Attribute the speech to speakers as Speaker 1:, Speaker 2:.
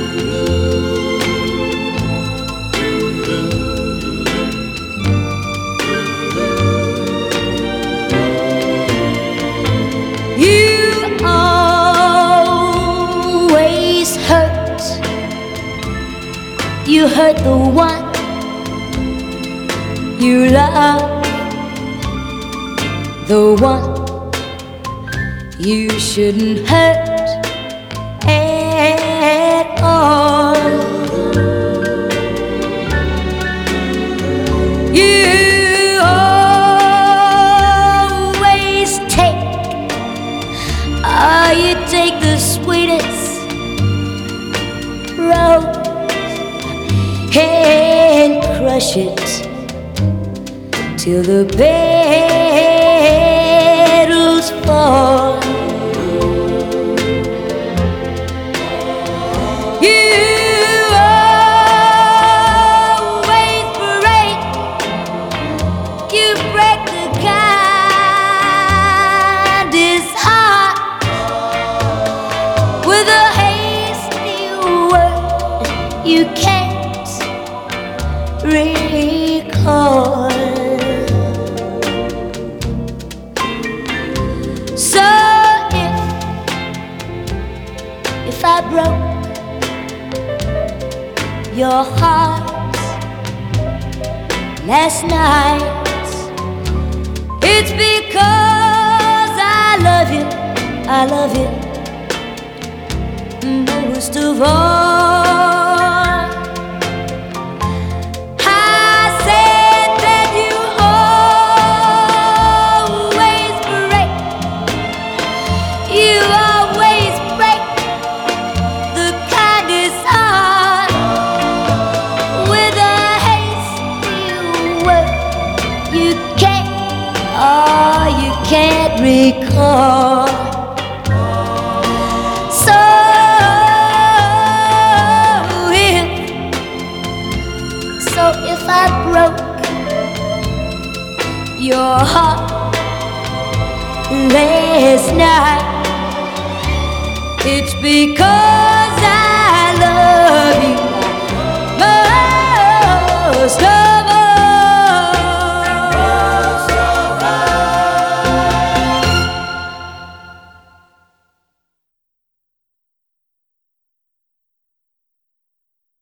Speaker 1: You always hurt. You hurt the one you love, the one you shouldn't hurt at all. You always take, you take the sweetest rose and crush it till the petals fall. You always break, you break the kindest heart with a hasty word you can't recall. So if I broke your heart last night, it's because I love you, I love you most of all. I said that you always break, you always break the kindest heart with a hasty word you can't, oh, you can't recall. So if I broke your heart last night, it's because